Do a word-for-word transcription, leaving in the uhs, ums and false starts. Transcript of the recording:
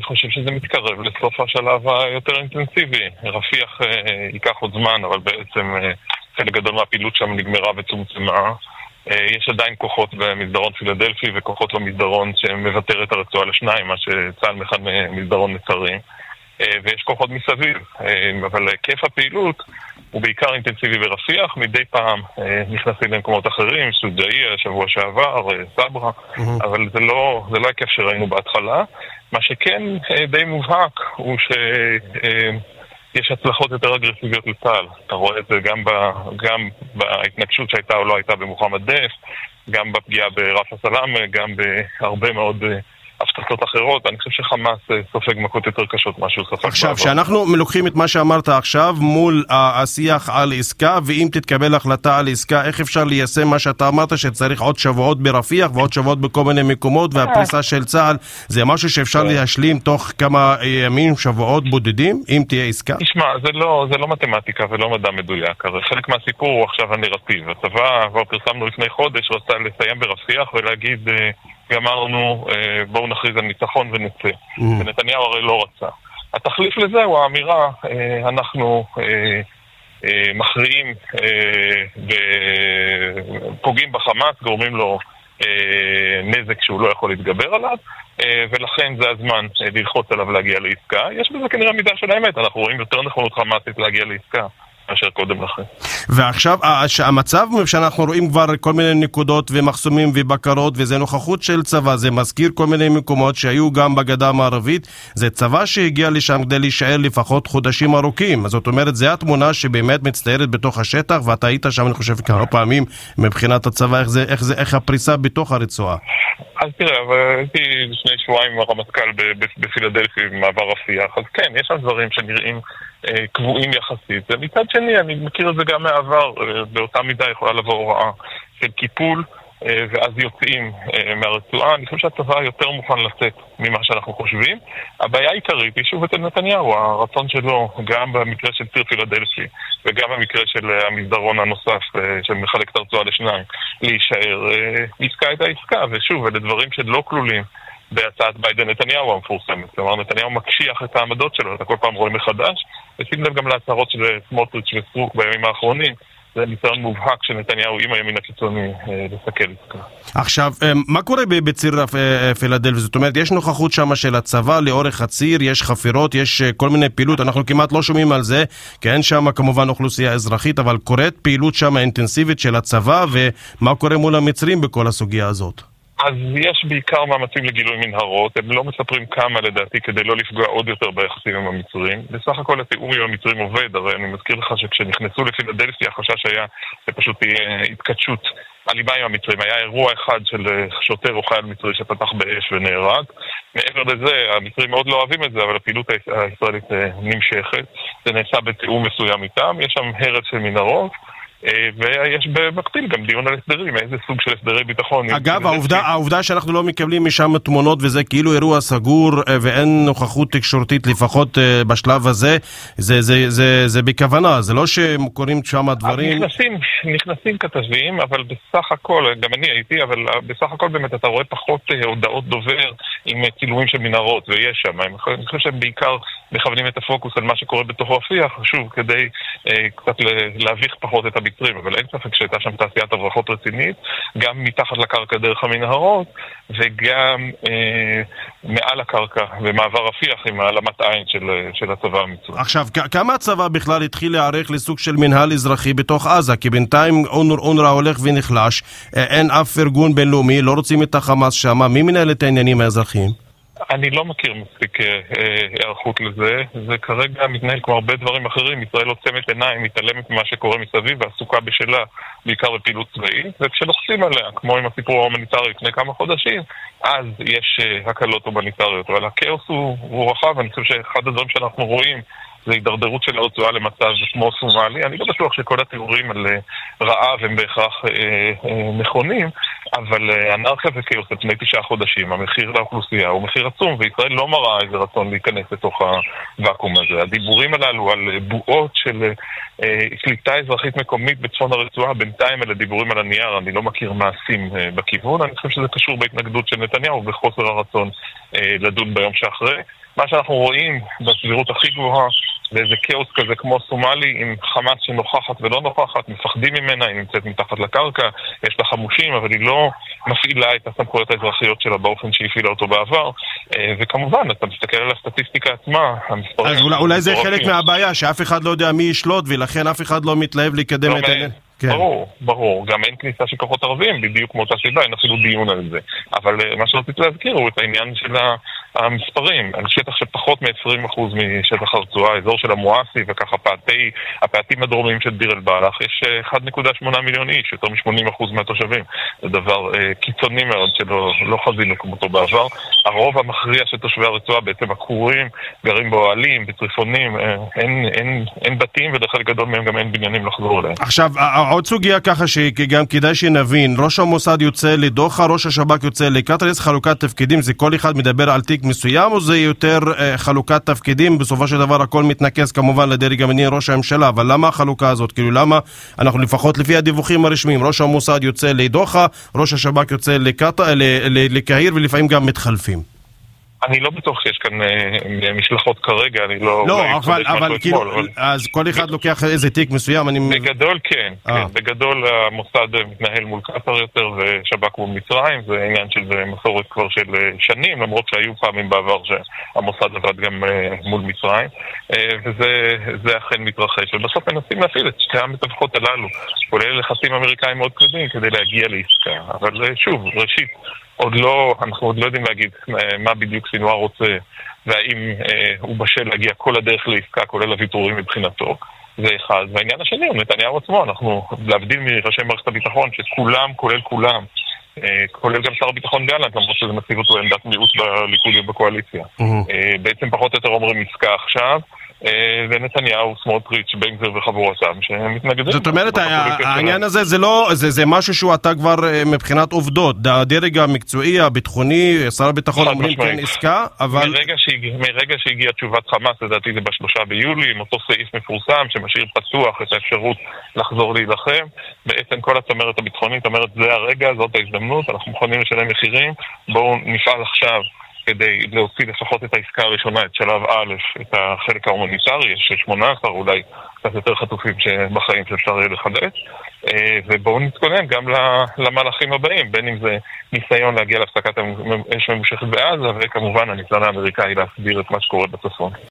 חושב שזה מתקרב לסוף השלב היותר אינטנסיבי. רפיח אה, ייקח עוד זמן, אבל בעצם אה, חלק גדול מהפעילות שם נגמרה וצומצמה. אה, יש עדיין כוחות במסדרון פילדלפי וכוחות במסדרון שמוותר את הרצועה לשניים, מה שצה"ל מכן מסדרון נצרים. אה, ויש כוחות מסביב, אה, אבל היקף הפעילות הוא בעיקר אינטנסיבי ברפיח, מדי פעם אה, נכנסים למקומות אחרים, סוג'איה, שבוע שעבר, אה, סברה, mm-hmm. אבל זה לא, זה לא היקף שראינו בהתחלה. מה שכן אה, די מובהק הוא שיש אה, הצלחות יותר אגרסיביות לצה"ל. אתה רואה את זה גם, ב, גם בהתנגשות שהייתה או לא הייתה במוחמד דף, גם בפגיעה ברף הסלאם, גם בהרבה מאוד אה, הפצצות אחרות. אני חושב שחמאס סופג מכות יותר קשות משהו סופג. עכשיו, שאנחנו מלוקחים את מה שאמרת עכשיו מול השיח על עסקה, ואם תתקבל החלטה על עסקה, איך אפשר ליישם מה שאתה אמרת שצריך עוד שבועות ברפיח ועוד שבועות בכל מיני מקומות, והפריסה של צה"ל, זה משהו שאפשר להשלים תוך כמה ימים, שבועות בודדים, אם תהיה עסקה? תשמע, זה לא, זה לא מתמטיקה ולא מדע מדויק. הרי חלק מהסיפור הוא עכשיו הנרטיב. הצבא, כבר פרסמנו לפני חודש, רצה לסיים ברפיח ולהגיד גמרנו, בואו נכריז על ניצחון ונצא. Mm. ונתניהו הרי לא רצה. התחליף לזה הוא האמירה, אנחנו מכריעים ופוגעים בחמאס, גורמים לו נזק שהוא לא יכול להתגבר עליו, ולכן זה הזמן ללחוץ עליו להגיע לעסקה. יש בזה כנראה מידה של האמת, אנחנו רואים יותר נכונות חמאסית להגיע לעסקה מאשר קודם לכן. ועכשיו, המצב שאנחנו רואים כבר כל מיני נקודות ומחסומים ובקרות, וזה נוכחות של צבא, זה מזכיר כל מיני מקומות שהיו גם בגדה המערבית, זה צבא שהגיע לשם כדי להישאר לפחות חודשים ארוכים. זאת אומרת, זה התמונה שבאמת מצטיירת בתוך השטח, ואתה היית שם, אני חושב, כמה פעמים מבחינת הצבא, איך זה, איך זה, איך הפריסה בתוך הרצועה. אז תראה, הייתי לפני שבועיים עם הרמטכ"ל בפילדלפי במעבר רפיח, אז כן, יש שם דברים שנראים אה, קבועים יחסית. ומצד שני, אני מכיר את זה גם מהעבר, אה, באותה מידה יכולה לבוא הוראה של קיפול, אה, ואז יוצאים אה, מהרצועה. אני חושב שהצבא יותר מוכן לצאת ממה שאנחנו חושבים. הבעיה העיקרית היא שוב אצל נתניהו, הרצון שלו, גם במקרה של ציר פילדלפי, וגם במקרה של המסדרון הנוסף שמחלק את הרצועה לשניים, להישאר עסקה את העסקה, ושוב, אלה דברים שלא כלולים בהצעת ביידן נתניהו המפורסמת. כלומר, נתניהו מקשיח את העמדות שלו, אתה כל פעם רואה מחדש, ושים לב גם להצהרות של סמוטריץ' וסטרוק בימים האחרונים, זה ניסיון מובהק של נתניהו עם הימין הקיצוני לסכל עסקה. עכשיו, מה קורה בציר פילדלפי? זאת אומרת, יש נוכחות שם של הצבא לאורך הציר, יש חפירות, יש כל מיני פעילות, אנחנו כמעט לא שומעים על זה, כי אין שם כמובן אוכלוסייה אזרחית, אבל קורית פעילות שם אינטנסיבית של הצבא, ומה קורה מול המצרים בכל הסוגיה הזאת? אז יש בעיקר מאמצים לגילוי מנהרות, הם לא מספרים כמה לדעתי כדי לא לפגוע עוד יותר ביחסים עם המצרים. בסך הכל התיאום עם המצרים עובד, הרי אני מזכיר לך שכשנכנסו לפילדלפי החשש היה שפשוט תהיה התקדשות אלימה עם המצרים. היה אירוע אחד של שוטר או חייל מצרי שפתח באש ונהרג. מעבר לזה, המצרים מאוד לא אוהבים את זה, אבל הפעילות הישראלית נמשכת. זה נעשה בתיאום מסוים איתם, יש שם הרס של מנהרות. ויש במקביל גם דיון על הסדרים, איזה סוג של הסדרי ביטחון. אגב, העובדה, העובדה שאנחנו לא מקבלים משם תמונות וזה כאילו אירוע סגור ואין נוכחות תקשורתית לפחות בשלב הזה, זה, זה, זה, זה בכוונה, זה לא שקוראים שם דברים. נכנסים, נכנסים כתבים, אבל בסך הכל, גם אני הייתי, אבל בסך הכל באמת אתה רואה פחות הודעות דובר עם צילומים של מנהרות, ויש שם. אני חושב שהם בעיקר מכוונים את הפוקוס על מה שקורה בתוך רפיח, שוב, כדי קצת להביך פחות את הביטחון. אבל אין ספק שהייתה שם תעשיית הברחות רצינית, גם מתחת לקרקע דרך המנהרות, וגם אה, מעל הקרקע, במעבר רפיח עם העלמת עין של, של הצבא המצרי. עכשיו, כמה הצבא בכלל התחיל להערך לסוג של מנהל אזרחי בתוך עזה? כי בינתיים אונר"א הולך ונחלש, אין אף ארגון בינלאומי, לא רוצים את החמאס שם, מי מנהל את העניינים האזרחיים? אני לא מכיר מספיק הערכות לזה, זה כרגע מתנהל כמו הרבה דברים אחרים, ישראל עוצמת עיניים, מתעלמת ממה שקורה מסביב ועסוקה בשלה, בעיקר בפעילות צבאית, וכשלוחצים עליה, כמו עם הסיפור ההומניטרי לפני כמה חודשים, אז יש הקלות הומניטריות, אבל הכאוס הוא, הוא רחב, אני חושב שאחד הדברים שאנחנו רואים זה הידרדרות של הרצועה למצב כמו סומלי. אני לא בטוח שכל התיאורים על רעב הם בהכרח אה, אה, נכונים, אבל אנרכיה וכאוס על פני תשעה חודשים, המחיר לאוכלוסייה הוא מחיר עצום, וישראל לא מראה איזה רצון להיכנס לתוך הוואקום הזה. הדיבורים הללו על בועות של קליטה אזרחית מקומית בצפון הרצועה, בינתיים אלה דיבורים על הנייר, אני לא מכיר מעשים בכיוון, אני חושב שזה קשור בהתנגדות של נתניהו ובחוסר הרצון לדון ביום שאחרי. מה שאנחנו רואים בסבירות הכי גבוהה זה איזה כאוס כזה כמו סומלי עם חמאס שנוכחת ולא נוכחת, מפחדים ממנה, היא נמצאת מתחת לקרקע, יש לה חמושים, אבל היא לא מפעילה את הסמכויות האזרחיות שלה באופן שהפעילה אותו בעבר. וכמובן, אתה מסתכל על הסטטיסטיקה עצמה, המספרים... אז אולי, אולי זה חלק מהבעיה, שאף אחד לא יודע מי ישלוט, ולכן אף אחד לא מתלהב לקדם את העניין. כן. ברור, ברור. גם אין כניסה של כוחות ערבים, בדיוק מאותה סיבה, אין אפילו דיון על זה. אבל מה שרציתי להזכיר הוא את העניין של המספרים. על שטח של פחות מ-עשרים אחוז משטח הרצועה, האזור של המואסי, וככה הפאתי, הפאתים הדרומיים של דיר אל-בלח, יש אחת נקודה שמונה מיליון איש, יותר מ-שמונים אחוז מהתושבים. זה דבר אה, קיצוני מאוד שלא לא חזינו כמותו בעבר. הרוב המכריע של תושבי הרצועה בעצם עקורים, גרים באוהלים, בצריפונים, אה, אין, אין, אין בתים, ודחלק גדול מהם גם אין בניינים לחזור אליהם. עכשיו, עוד סוגיה ככה שגם כדאי שנבין, ראש המוסד יוצא לדוחה, ראש השב"כ יוצא לקטר, יש חלוקת תפקידים, זה כל אחד מדבר על תיק מסוים, או זה יותר אה, חלוקת תפקידים, בסופו של דבר הכל מתנקז כמובן לדרג המדיני ראש הממשלה, אבל למה החלוקה הזאת? כאילו למה אנחנו לפחות לפי הדיווחים הרשמיים, ראש המוסד יוצא לדוחה, ראש השב"כ יוצא לקטר, לקהיר, ולפעמים גם מתחלפים. אני לא בטוח שיש כאן אה, משלחות כרגע, אני לא... לא, אבל, אבל כאילו, אבל... אז כל אחד לוקח איזה תיק מסוים, אני... בגדול כן, כן. בגדול המוסד מתנהל מול קטר יותר, ושב"כ מול מצרים, זה עניין של מסורת כבר של שנים, למרות שהיו פעמים בעבר שהמוסד עבד גם מול מצרים, וזה אכן מתרחש, ובסוף מנסים להפעיל את שתי המתווכות הללו, כולל לחצים אמריקאים מאוד כבדים כדי להגיע לעסקה, אבל שוב, ראשית, עוד לא, אנחנו עוד לא יודעים להגיד מה בדיוק סינואר רוצה, והאם אה, הוא בשל להגיע כל הדרך לעסקה, כולל הוויתורים מבחינתו. זה אחד. והעניין השני הוא נתניהו עצמו, אנחנו להבדיל מראשי מערכת הביטחון, שכולם, כולל כולם, אה, כולל גם שר הביטחון גלנט, למרות שזה מציב אותו עמדת מיעוט בליכוד ובקואליציה. Mm-hmm. אה, בעצם פחות או יותר אומרים עסקה עכשיו, ונתניהו, סמוטריץ', בן גביר וחבורתם שמתנגדים. זאת אומרת, העניין הזה זה לא, זה משהו שהוא אתה כבר מבחינת עובדות, הדרג המקצועי, הביטחוני, שר הביטחון אומרים כן עסקה, אבל... מרגע שהגיעה תשובת חמאס, לדעתי זה בשלושה ביולי, עם אותו סעיף מפורסם שמשאיר פתוח את האפשרות לחזור להילחם, בעצם כל הצמרת הביטחונית אומרת, זה הרגע, זאת ההזדמנות, אנחנו מוכנים לשלם מחירים, בואו נפעל עכשיו כדי להוציא לפחות את העסקה הראשונה, את שלב א', את החלק ההומניטרי, יש שמונה עשרה, אולי קצת יותר חטופים בחיים שאפשר יהיה לחלץ, ובואו נתכונן גם למהלכים הבאים, בין אם זה ניסיון להגיע להפסקת אש ממושכת בעזה, וכמובן הניסיון האמריקאי להסביר את מה שקורה בצפון.